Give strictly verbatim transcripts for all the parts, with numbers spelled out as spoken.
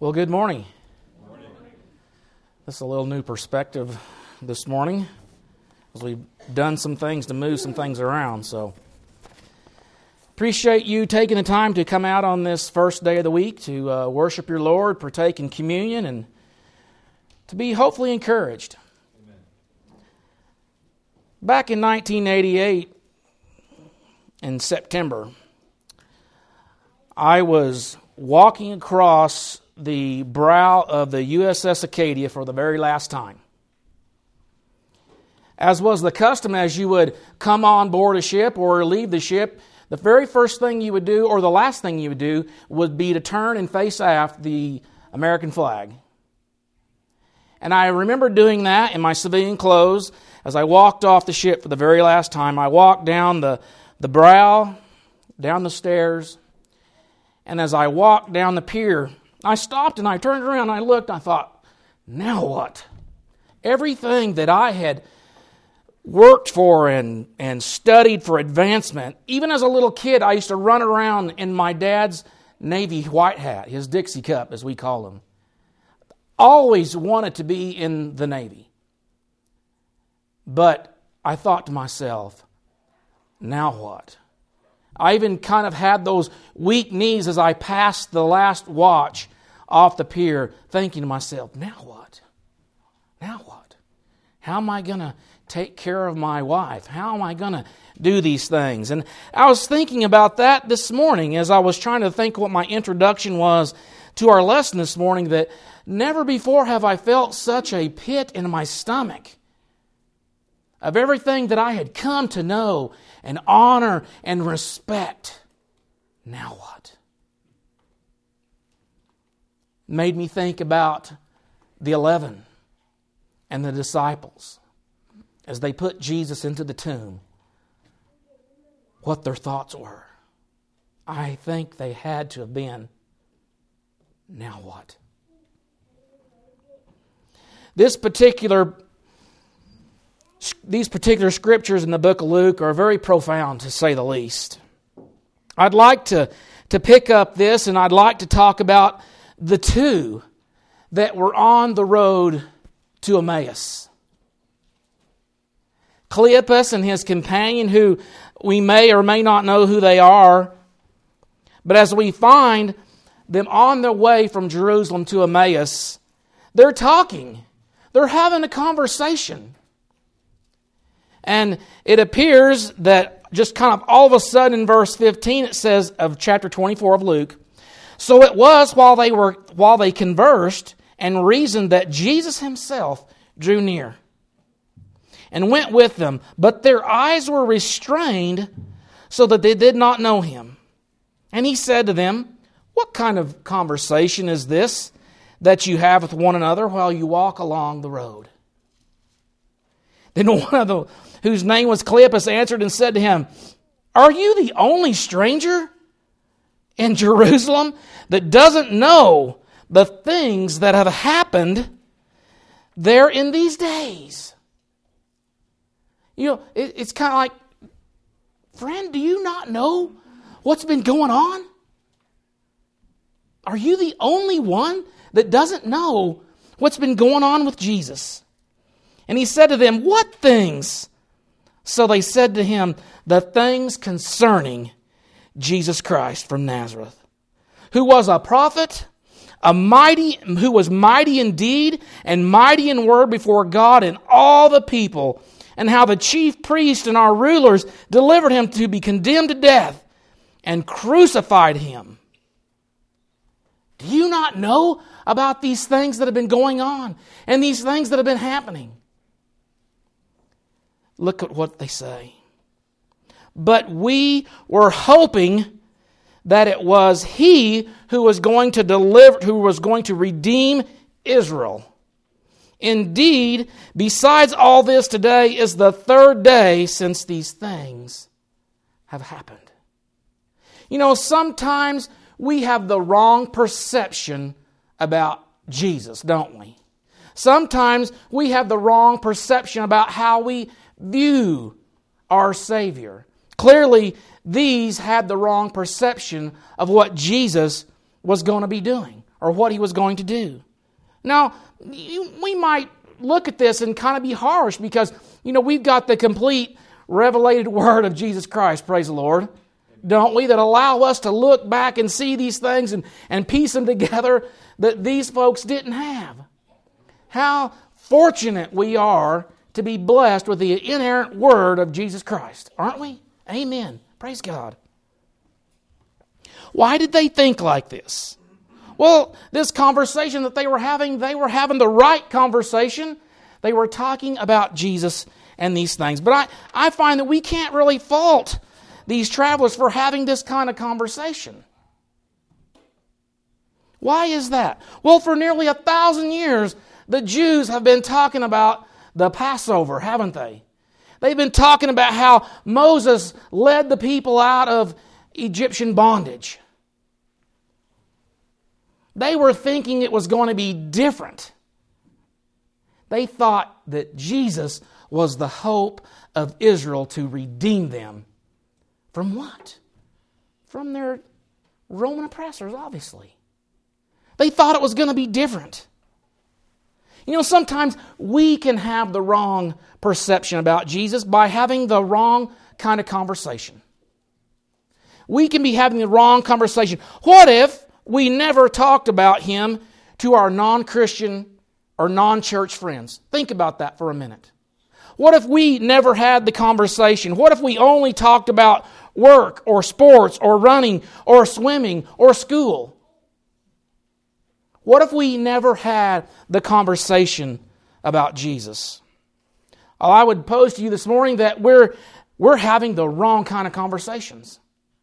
Well, good morning. Good morning. This is a little new perspective this morning, as we've done some things to move some things around. So, appreciate you taking the time to come out on this first day of the week to uh, worship your Lord, partake in communion, and to be hopefully encouraged. Amen. Back in nineteen eighty-eight, in September, I was walking across the brow of the U S S Acadia for the very last time. As was the custom, as you would come on board a ship or leave the ship, the very first thing you would do, or the last thing you would do, would be to turn and face aft the American flag. And I remember doing that in my civilian clothes as I walked off the ship for the very last time. I walked down the, the brow, down the stairs, and as I walked down the pier, I stopped and I turned around and I looked and I thought, now what? Everything that I had worked for and, and studied for advancement, even as a little kid, I used to run around in my dad's Navy white hat, his Dixie cup as we call him. Always wanted to be in the Navy. But I thought to myself, now what? I even kind of had those weak knees as I passed the last watch off the pier, thinking to myself, now what? Now what? How am I going to take care of my wife? How am I going to do these things? And I was thinking about that this morning as I was trying to think what my introduction was to our lesson this morning, that never before have I felt such a pit in my stomach of everything that I had come to know and honor and respect. Now what? Made me think about the eleven and the disciples as they put Jesus into the tomb, what their thoughts were. I think they had to have been, now what? This particular These particular scriptures in the book of Luke are very profound, to say the least. I'd like to, to pick up this, and I'd like to talk about the two that were on the road to Emmaus. Cleopas and his companion, who we may or may not know who they are, but as we find them on their way from Jerusalem to Emmaus, they're talking. They're having a conversation. And it appears that just kind of all of a sudden in verse fifteen, it says of chapter twenty-four of Luke, so it was while they were while they conversed and reasoned that Jesus himself drew near and went with them, but their eyes were restrained so that they did not know him. And he said to them, what kind of conversation is this that you have with one another while you walk along the road? Then one of the whose name was Cleopas answered and said to him, are you the only stranger in Jerusalem that doesn't know the things that have happened there in these days? You know, it, it's kind of like, friend, do you not know what's been going on? Are you the only one that doesn't know what's been going on with Jesus? And he said to them, what things? So they said to him, the things concerning Jesus Christ from Nazareth, who was a prophet, a mighty, who was mighty in deed and mighty in word before God and all the people, and how the chief priests and our rulers delivered him to be condemned to death and crucified him. Do you not know about these things that have been going on and these things that have been happening? Look at what they say. But we were hoping that it was he who was going to deliver, who was going to redeem Israel. Indeed, besides all this, today is the third day since these things have happened. You know, sometimes we have the wrong perception about Jesus, don't we? Sometimes we have the wrong perception about how we view our Savior. Clearly, these had the wrong perception of what Jesus was going to be doing, or what he was going to do. Now, you, we might look at this and kind of be harsh because, you know, we've got the complete revelated word of Jesus Christ, praise the Lord, don't we, that allow us to look back and see these things and, and piece them together that these folks didn't have. How fortunate we are to be blessed with the inerrant word of Jesus Christ, aren't we? Amen. Praise God. Why did they think like this? Well, this conversation that they were having, they were having the right conversation. They were talking about Jesus and these things. But I, I find that we can't really fault these travelers for having this kind of conversation. Why is that? Well, for nearly a thousand years, the Jews have been talking about the Passover, haven't they? They've been talking about how Moses led the people out of Egyptian bondage. They were thinking it was going to be different. They thought that Jesus was the hope of Israel to redeem them. From what? From their Roman oppressors, obviously. They thought it was going to be different. You know, sometimes we can have the wrong perception about Jesus by having the wrong kind of conversation. We can be having the wrong conversation. What if we never talked about Him to our non-Christian or non-church friends? Think about that for a minute. What if we never had the conversation? What if we only talked about work or sports or running or swimming or school? What if we never had the conversation about Jesus? Well, I would pose to you this morning that we're, we're having the wrong kind of conversations.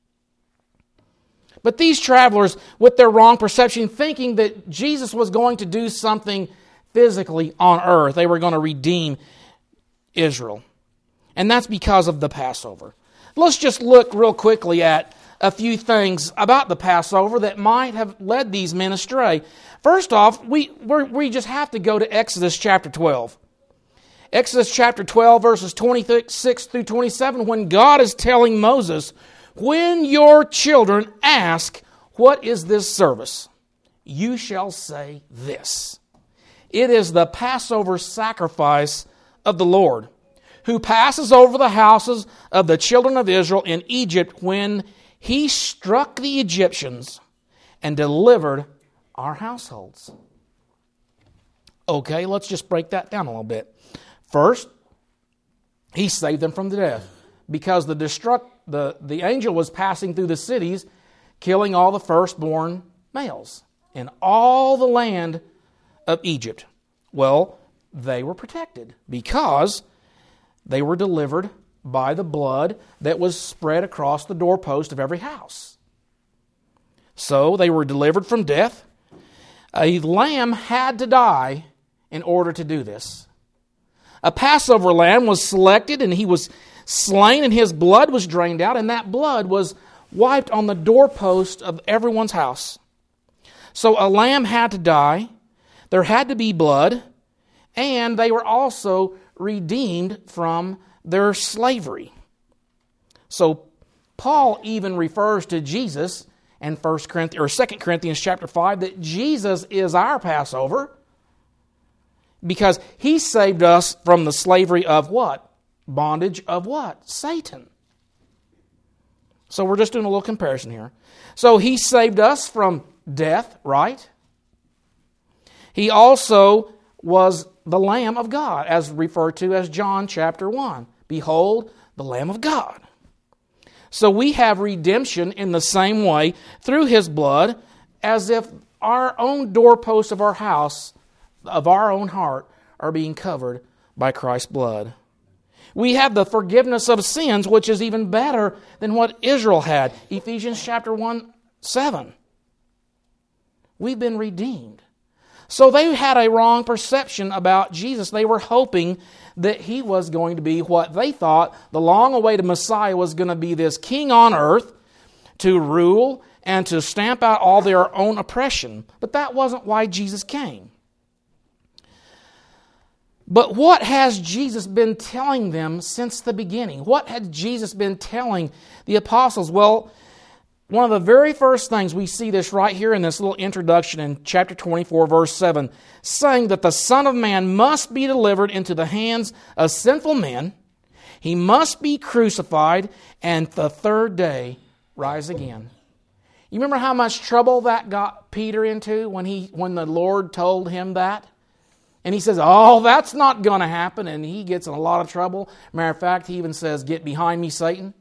But these travelers, with their wrong perception, thinking that Jesus was going to do something physically on earth, they were going to redeem Israel. And that's because of the Passover. Let's just look real quickly at a few things about the Passover that might have led these men astray. First off, we we're, we just have to go to Exodus chapter twelve. Exodus chapter twelve, verses twenty-six through twenty-seven, when God is telling Moses, when your children ask, what is this service? You shall say this. It is the Passover sacrifice of the Lord, who passes over the houses of the children of Israel in Egypt when He struck the Egyptians and delivered our households. Okay, let's just break that down a little bit. First, He saved them from the death because the destruct the, the angel was passing through the cities, killing all the firstborn males in all the land of Egypt. Well, they were protected because they were delivered by the blood that was spread across the doorpost of every house. So they were delivered from death. A lamb had to die in order to do this. A Passover lamb was selected and he was slain and his blood was drained out, and that blood was wiped on the doorpost of everyone's house. So a lamb had to die, there had to be blood, and they were also redeemed from their slavery. So Paul even refers to Jesus in First Corinthians or Second Corinthians chapter five that Jesus is our Passover because He saved us from the slavery of what? Bondage of what? Satan. So we're just doing a little comparison here. So He saved us from death, right? He also was the Lamb of God, as referred to as John chapter one. Behold, the Lamb of God. So we have redemption in the same way through His blood as if our own doorposts of our house, of our own heart, are being covered by Christ's blood. We have the forgiveness of sins, which is even better than what Israel had. Ephesians chapter one, seven. We've been redeemed. So they had a wrong perception about Jesus. They were hoping that He was going to be what they thought the long-awaited Messiah was going to be, this king on earth to rule and to stamp out all their own oppression. But that wasn't why Jesus came. But what has Jesus been telling them since the beginning? What had Jesus been telling the apostles? Well, one of the very first things we see this right here in this little introduction in chapter twenty-four, verse seven, saying that the Son of Man must be delivered into the hands of sinful men. He must be crucified, and the third day rise again. You remember how much trouble that got Peter into when he when the Lord told him that? And he says, oh, that's not going to happen. And he gets in a lot of trouble. Matter of fact, he even says, get behind me, Satan.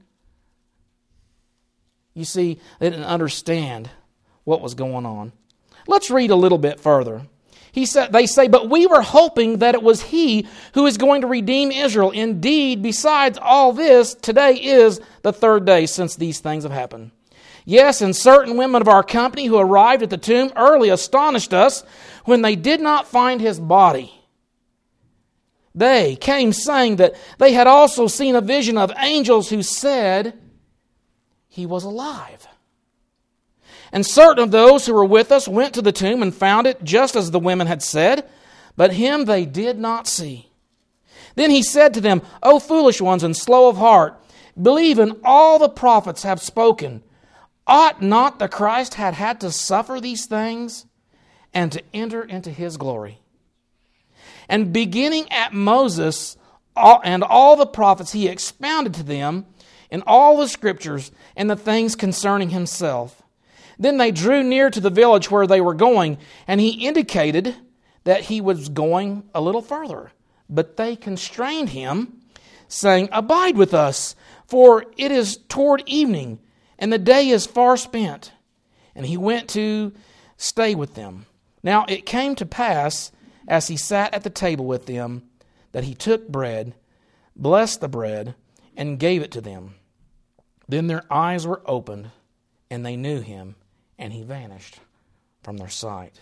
You see, they didn't understand what was going on. Let's read a little bit further. He said, they say, but we were hoping that it was He who is going to redeem Israel. Indeed, besides all this, today is the third day since these things have happened. Yes, and certain women of our company who arrived at the tomb early astonished us when they did not find His body. They came saying that they had also seen a vision of angels who said He was alive. And certain of those who were with us went to the tomb and found it just as the women had said, but Him they did not see. Then He said to them, O foolish ones and slow of heart, believe in all the prophets have spoken. Ought not the Christ had had to suffer these things and to enter into His glory? And beginning at Moses and all the prophets, He expounded to them in all the Scriptures and the things concerning Himself. Then they drew near to the village where they were going, and He indicated that He was going a little further. But they constrained Him, saying, Abide with us, for it is toward evening, and the day is far spent. And He went to stay with them. Now it came to pass, as He sat at the table with them, that He took bread, blessed the bread, and gave it to them. Then their eyes were opened, and they knew Him, and He vanished from their sight.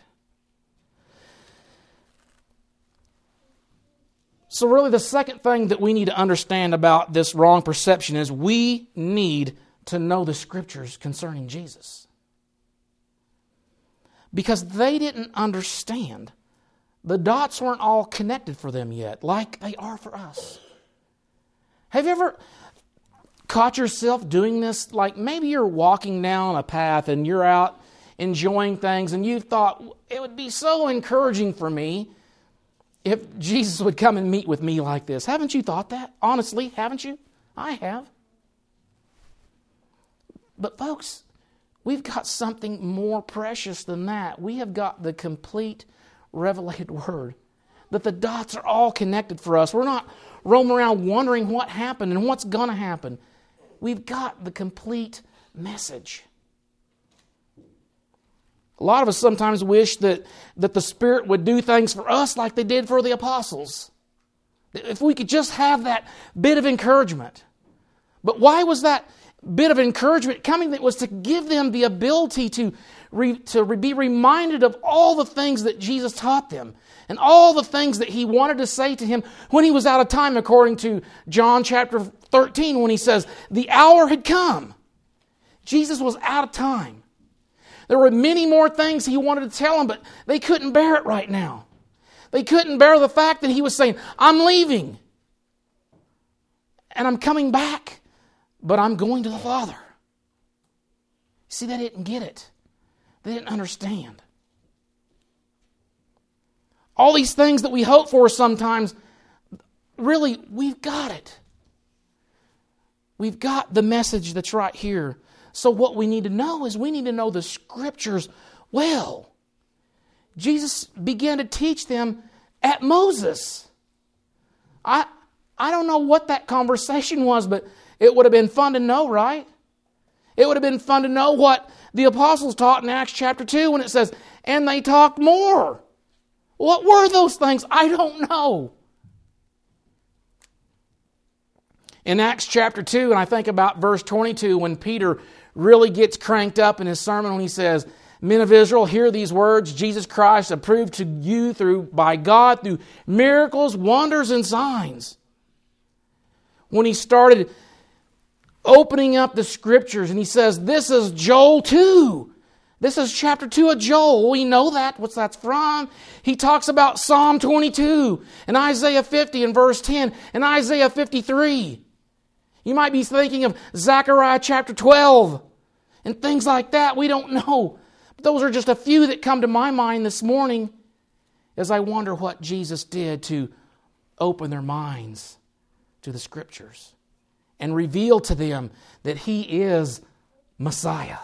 So really the second thing that we need to understand about this wrong perception is we need to know the Scriptures concerning Jesus. Because they didn't understand. The dots weren't all connected for them yet, like they are for us. Have you ever caught yourself doing this? Like maybe you're walking down a path and you're out enjoying things and you thought, it would be so encouraging for me if Jesus would come and meet with me like this. Haven't you thought that? Honestly, haven't you? I have. But folks, we've got something more precious than that. We have got the complete revelated Word. That the dots are all connected for us. We're not roaming around wondering what happened and what's going to happen. We've got the complete message. A lot of us sometimes wish that, that the Spirit would do things for us like they did for the apostles. If we could just have that bit of encouragement. But why was that bit of encouragement coming? That was to give them the ability to, re, to be reminded of all the things that Jesus taught them. And all the things that He wanted to say to him when He was out of time, according to John chapter thirteen, when He says, the hour had come. Jesus was out of time. There were many more things He wanted to tell them, but they couldn't bear it right now. They couldn't bear the fact that He was saying, I'm leaving. And I'm coming back, but I'm going to the Father. See, they didn't get it. They didn't understand. All these things that we hope for sometimes, really, we've got it. We've got the message that's right here. So what we need to know is we need to know the Scriptures well. Jesus began to teach them at Moses. I, I don't know what that conversation was, but it would have been fun to know, right? It would have been fun to know what the apostles taught in Acts chapter two when it says, and they talked more. What were those things? I don't know. In Acts chapter two, and I think about verse twenty-two, when Peter really gets cranked up in his sermon when he says, Men of Israel, hear these words, Jesus Christ approved to you through by God through miracles, wonders, and signs. When he started opening up the Scriptures, and he says, this is Joel two. This is chapter two of Joel. We know that. What's that's from? He talks about Psalm twenty-two and Isaiah fifty and verse ten and Isaiah fifty-three. You might be thinking of Zechariah chapter twelve and things like that. We don't know. But those are just a few that come to my mind this morning as I wonder what Jesus did to open their minds to the Scriptures and reveal to them that He is Messiah.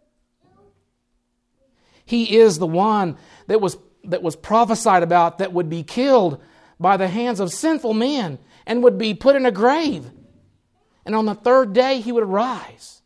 He is the one that was, that was prophesied about that would be killed by the hands of sinful men and would be put in a grave. And on the third day He would arise.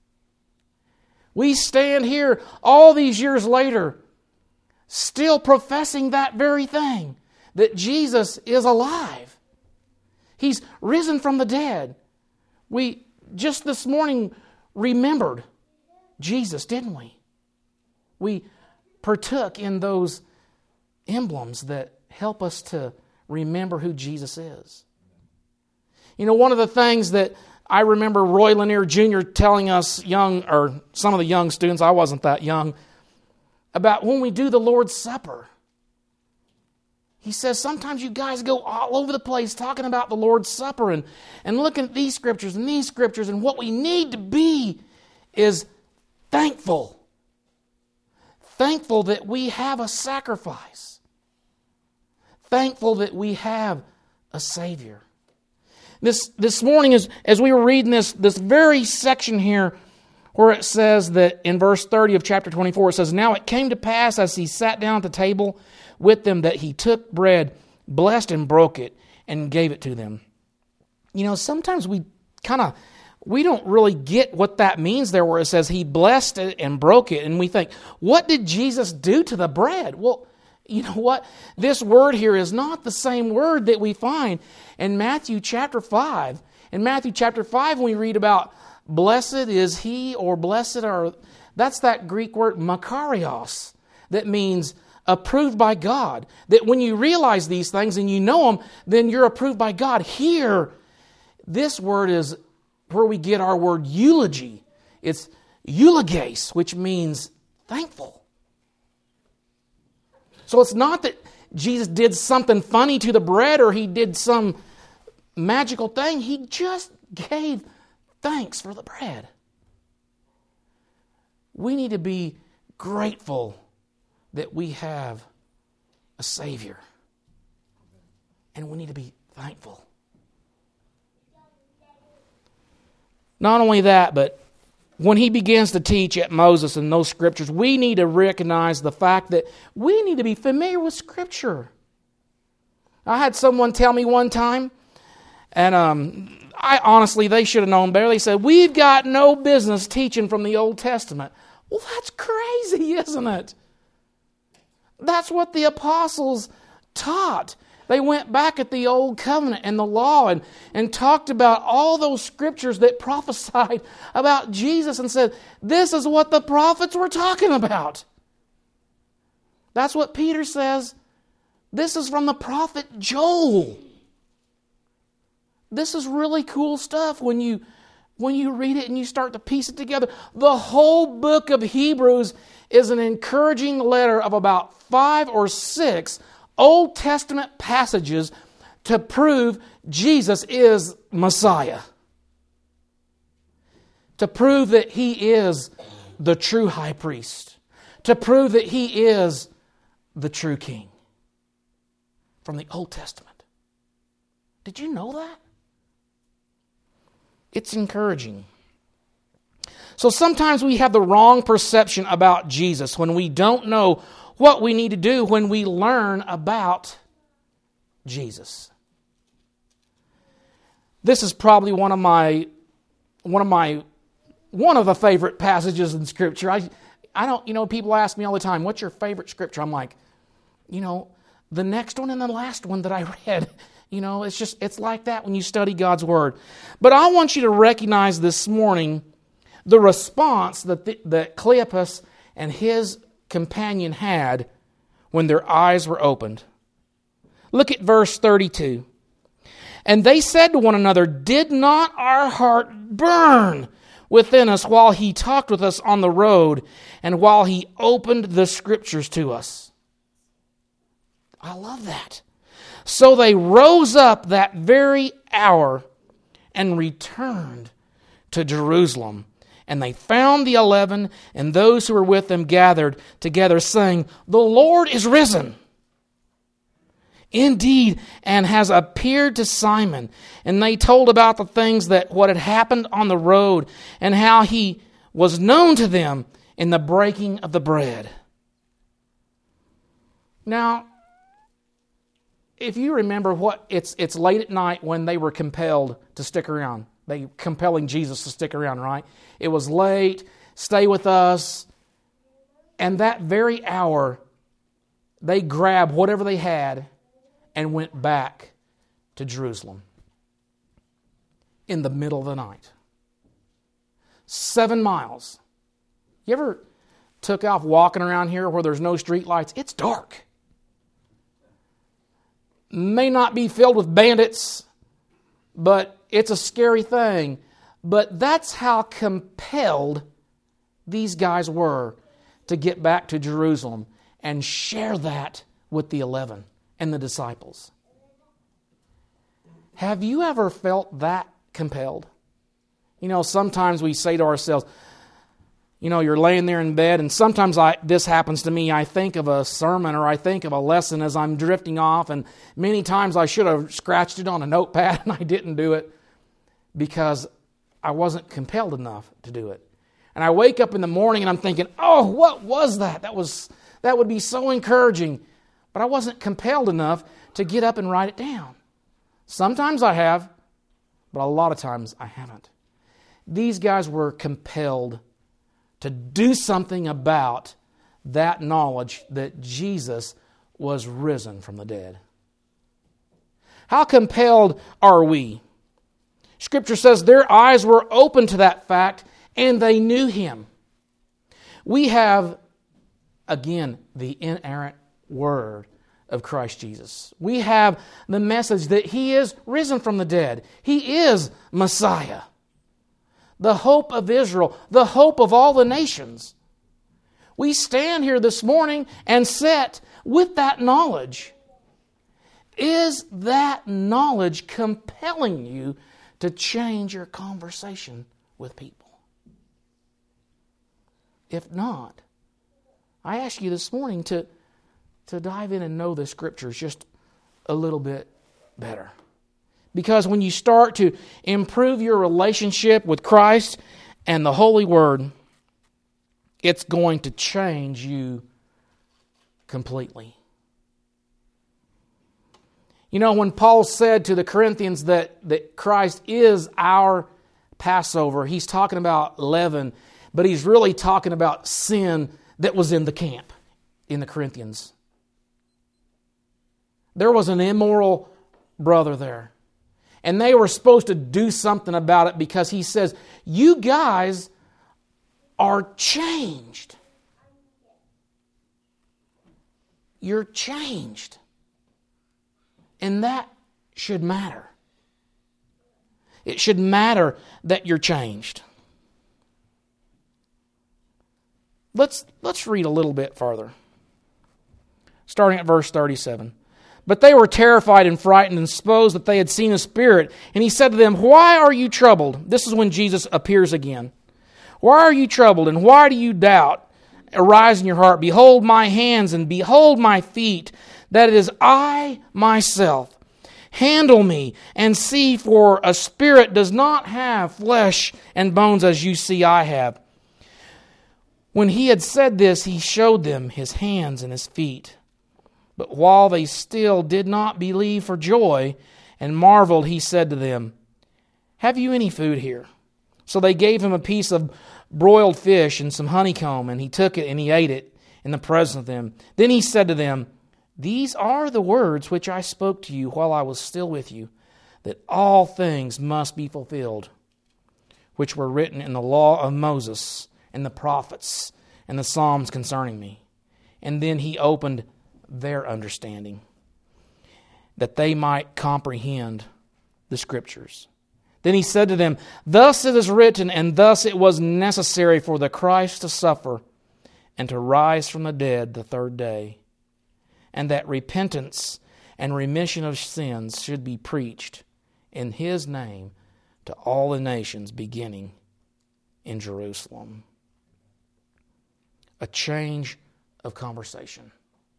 We stand here all these years later still professing that very thing, that Jesus is alive. He's risen from the dead. We just this morning remembered Jesus, didn't we? We partook in those emblems that help us to remember who Jesus is. You know, one of the things that I remember Roy Lanier Junior telling us young, or some of the young students, I wasn't that young, about when we do the Lord's Supper. He says, sometimes you guys go all over the place talking about the Lord's Supper and, and looking at these scriptures and these scriptures, and what we need to be is thankful. Thankful that we have a sacrifice. Thankful that we have a Savior. This this morning, as, as we were reading this, this very section here, where it says that in verse thirty of chapter twenty-four, it says, "Now it came to pass as he sat down at the table with them that he took bread, blessed and broke it, and gave it to them." You know, sometimes we kind of, we don't really get what that means there where it says he blessed it and broke it. And we think, what did Jesus do to the bread? Well, you know what? This word here is not the same word that we find in Matthew chapter five. In Matthew chapter five, when we read about blessed is he, or blessed are, that's that Greek word makarios, that means approved by God. That when you realize these things and you know them, then you're approved by God. Here, this word is where we get our word eulogy. It's euloges, which means thankful. So it's not that Jesus did something funny to the bread or he did some magical thing. He just gave thanks for the bread. We need to be grateful that we have a Savior. And we need to be thankful. Not only that, but when he begins to teach at Moses and those scriptures, we need to recognize the fact that we need to be familiar with Scripture. I had someone tell me one time, and um, I honestly, they should have known better. They said, "We've got no business teaching from the Old Testament." Well, that's crazy, isn't it? That's what the apostles taught. They went back at the Old Covenant and the law and, and talked about all those scriptures that prophesied about Jesus and said, this is what the prophets were talking about. That's what Peter says. This is from the prophet Joel. This is really cool stuff when you, when you read it and you start to piece it together. The whole book of Hebrews is an encouraging letter of about five or six Old Testament passages to prove Jesus is Messiah. To prove that He is the true high priest. To prove that He is the true King. From the Old Testament. Did you know that? It's encouraging. So sometimes we have the wrong perception about Jesus when we don't know what we need to do when we learn about Jesus. This is probably one of my one of my one of the favorite passages in Scripture. I I don't, you know, people ask me all the time, what's your favorite Scripture? I'm like, you know, the next one and the last one that I read. You know, it's just, it's like that when you study God's Word. But I want you to recognize this morning the response that the, that Cleopas and his companion had when their eyes were opened. Look at verse thirty-two. "And they said to one another, did not our heart burn within us while he talked with us on the road and while he opened the Scriptures to us?" I love that. "So they rose up that very hour and returned to Jerusalem And they found the eleven and those who were with them gathered together, saying, "The Lord is risen indeed, and has appeared to Simon." And they told about the things that what had happened on the road, and how he was known to them in the breaking of the bread. Now, if you remember what it's it's late at night when they were compelled to stick around. They compelling Jesus to stick around, right? It was late, stay with us. And that very hour, they grabbed whatever they had and went back to Jerusalem in the middle of the night. Seven miles. You ever took off walking around here where there's no street lights? It's dark. May not be filled with bandits, but it's a scary thing. But that's how compelled these guys were to get back to Jerusalem and share that with the eleven and the disciples. Have you ever felt that compelled? You know, sometimes we say to ourselves, you know, you're laying there in bed, and sometimes I this happens to me. I think of a sermon or I think of a lesson as I'm drifting off, and many times I should have scratched it on a notepad and I didn't do it because I wasn't compelled enough to do it. And I wake up in the morning and I'm thinking, oh, what was that? That was that would be so encouraging. But I wasn't compelled enough to get up and write it down. Sometimes I have, but a lot of times I haven't. These guys were compelled to do something about that knowledge that Jesus was risen from the dead. How compelled are we? Scripture says their eyes were open to that fact and they knew Him. We have, again, the inerrant Word of Christ Jesus. We have the message that He is risen from the dead. He is Messiah. The hope of Israel, the hope of all the nations. We stand here this morning and sit with that knowledge. Is that knowledge compelling you to change your conversation with people? If not, I ask you this morning to, to dive in and know the Scriptures just a little bit better. Because when you start to improve your relationship with Christ and the Holy Word, it's going to change you completely. You know, when Paul said to the Corinthians that, that Christ is our Passover, he's talking about leaven, but he's really talking about sin that was in the camp in the Corinthians. There was an immoral brother there. And they were supposed to do something about it because he says, you guys are changed. You're changed. And that should matter. It should matter that you're changed. Let's, let's read a little bit further. Starting at verse thirty-seven. But they were terrified and frightened and supposed that they had seen a spirit. And he said to them, why are you troubled? This is when Jesus appears again. Why are you troubled, and why do you doubt? Arise in your heart. Behold my hands, and behold my feet, that it is I myself. Handle me, and see, for a spirit does not have flesh and bones as you see I have. When he had said this, he showed them his hands and his feet. But while they still did not believe for joy and marveled, he said to them, have you any food here? So they gave him a piece of broiled fish and some honeycomb, and he took it and he ate it in the presence of them. Then he said to them, these are the words which I spoke to you while I was still with you, that all things must be fulfilled, which were written in the law of Moses and the prophets and the Psalms concerning me. And then he opened their understanding, that they might comprehend the Scriptures. Then he said to them, thus it is written, and thus it was necessary for the Christ to suffer and to rise from the dead the third day, and that repentance and remission of sins should be preached in His name to all the nations, beginning in Jerusalem. A change of conversation.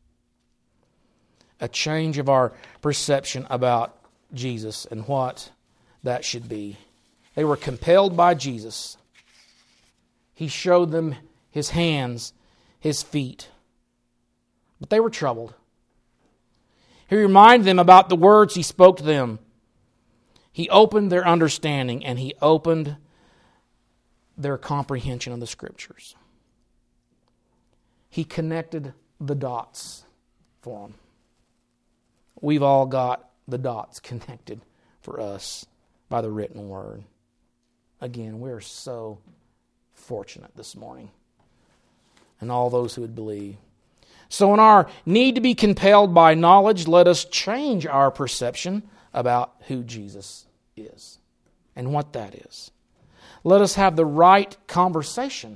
A change of our perception about Jesus and what that should be. They were compelled by Jesus. He showed them His hands, His feet. But they were troubled. He reminded them about the words He spoke to them. He opened their understanding and He opened their comprehension of the Scriptures. He connected the dots for them. We've all got the dots connected for us by the written Word. Again, we're so fortunate this morning. And all those who would believe. So in our need to be compelled by knowledge, let us change our perception about who Jesus is and what that is. Let us have the right conversation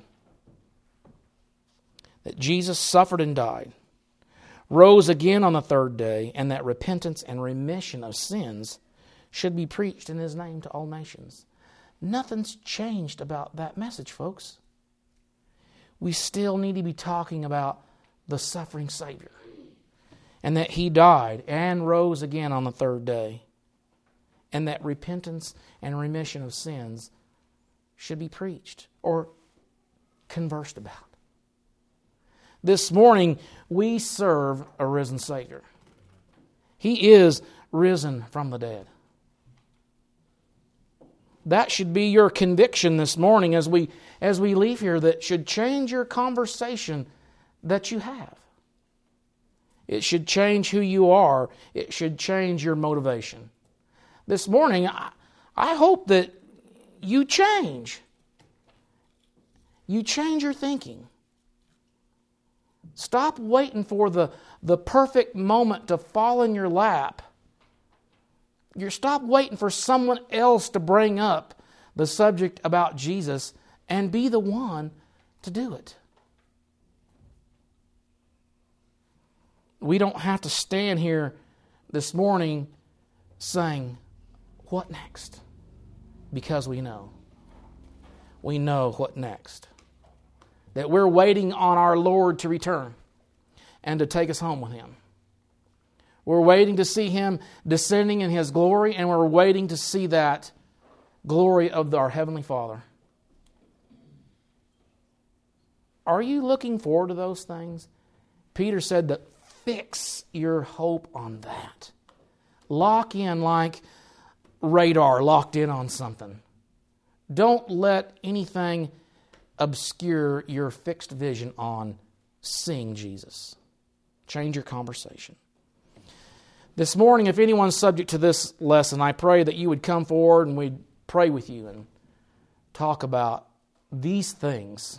that Jesus suffered and died, rose again on the third day, and that repentance and remission of sins should be preached in His name to all nations. Nothing's changed about that message, folks. We still need to be talking about the suffering Savior and that He died and rose again on the third day, and that repentance and remission of sins should be preached or conversed about. This morning, we serve a risen Savior. He is risen from the dead. That should be your conviction this morning as we as we leave here, that should change your conversation that you have. It should change who you are. It should change your motivation. This morning, I, I hope that you change. You change your thinking. Stop waiting for the, the perfect moment to fall in your lap. You stop waiting for someone else to bring up the subject about Jesus and be the one to do it. We don't have to stand here this morning saying, "What next?" Because we know. We know what next. That we're waiting on our Lord to return and to take us home with Him. We're waiting to see Him descending in His glory, and we're waiting to see that glory of our Heavenly Father. Are you looking forward to those things? Peter said that fix your hope on that. Lock in like radar locked in on something. Don't let anything obscure your fixed vision on seeing Jesus. Change your conversation. This morning, if anyone's subject to this lesson, I pray that you would come forward and we'd pray with you and talk about these things.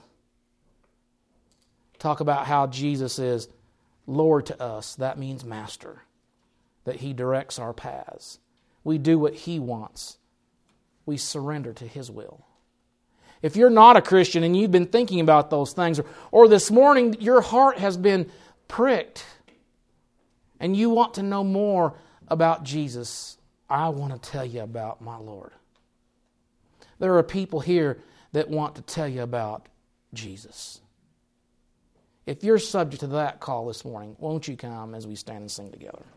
Talk about how Jesus is Lord to us. That means Master. That He directs our paths. We do what He wants. We surrender to His will. If you're not a Christian and you've been thinking about those things, or, or this morning your heart has been pricked and you want to know more about Jesus, I want to tell you about my Lord. There are people here that want to tell you about Jesus. If you're subject to that call this morning, won't you come as we stand and sing together?